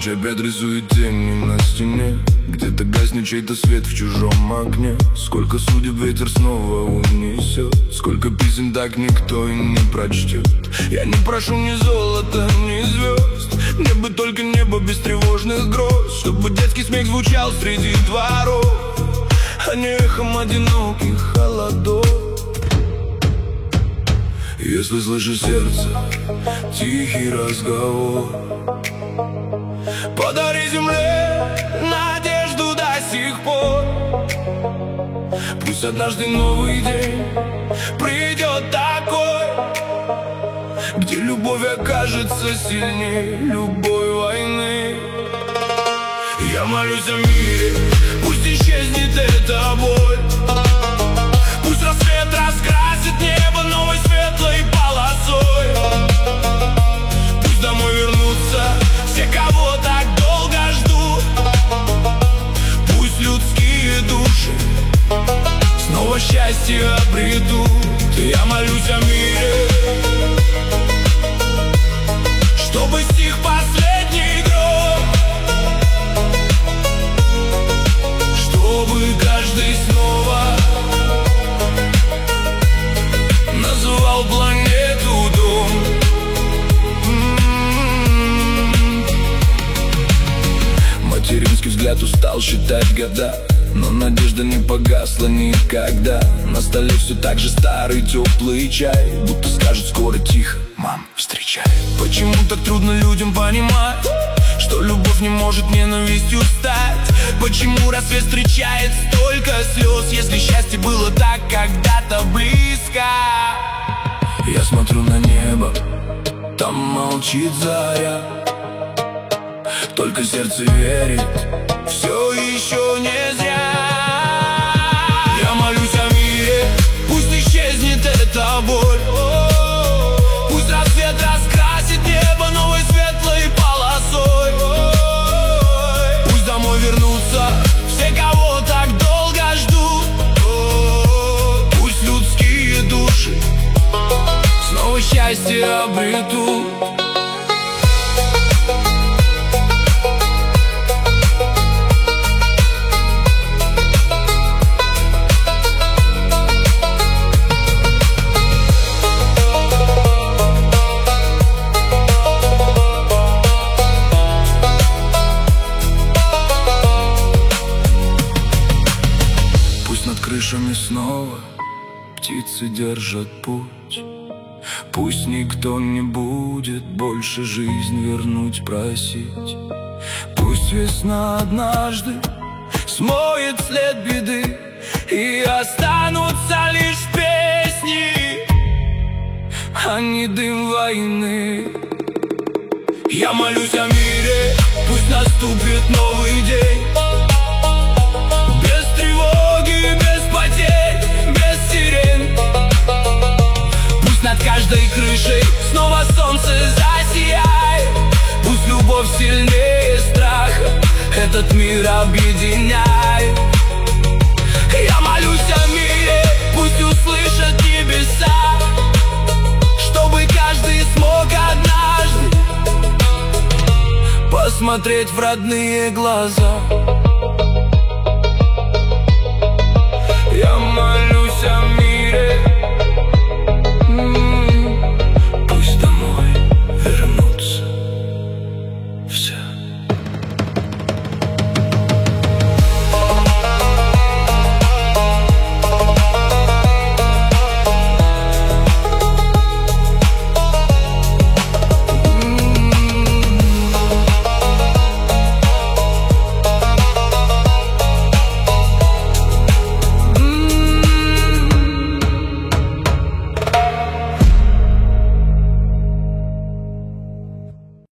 Ночь опять рисует тени на стене, где-то гаснет чей-то свет в чужом окне. Сколько судеб ветер снова унесет, сколько писем так никто и не прочтет. Я не прошу ни золота, ни звезд, мне бы только небо без тревожных гроз, чтобы детский смех звучал среди дворов, а не эхом одиноких холодов. Если слышишь сердце, тихий разговор, подари земле надежду до сих пор. Пусть однажды новый день придет такой, где любовь окажется сильнее любой войны. Я молюсь о мире, пусть исчезнет эта боль, пусть рассвет раскрасит небо новой светлой полосой. Пусть домой вернутся все, кого так долго ждут, пусть людские души снова счастье обретут. Я молюсь о мире, чтобы стих последний гром, чтобы каждый снова называл планету дом. Материнский взгляд устал считать года, но надежда не погасла никогда. На столе все так же старый теплый чай, будто скажет скоро тихо: мам, встречай. Почему так трудно людям понимать, что любовь не может ненавистью стать? Почему рассвет встречает столько слез, если счастье было так когда-то близко? Я смотрю на небо, там молчит заря, только сердце верит, все еще не зря. Я молюсь о мире, пусть исчезнет эта боль, пусть рассвет раскрасит небо новой светлой полосой. Пусть домой вернутся все, кого так долго ждут, пусть людские души снова счастье обретут. Крышами снова птицы держат путь, пусть никто не будет больше жизнь вернуть просить. Пусть весна однажды смоет след беды, и останутся лишь песни, а не дым войны. Я молюсь о мире, пусть наступит новый день, без тревоги, без потерь, без сирен. Пусть над каждой крышей снова солнце засияет, пусть любовь сильнее страха этот мир объединяет. Я молюсь о мире, пусть услышат небеса, чтобы каждый смог однажды посмотреть в родные глаза.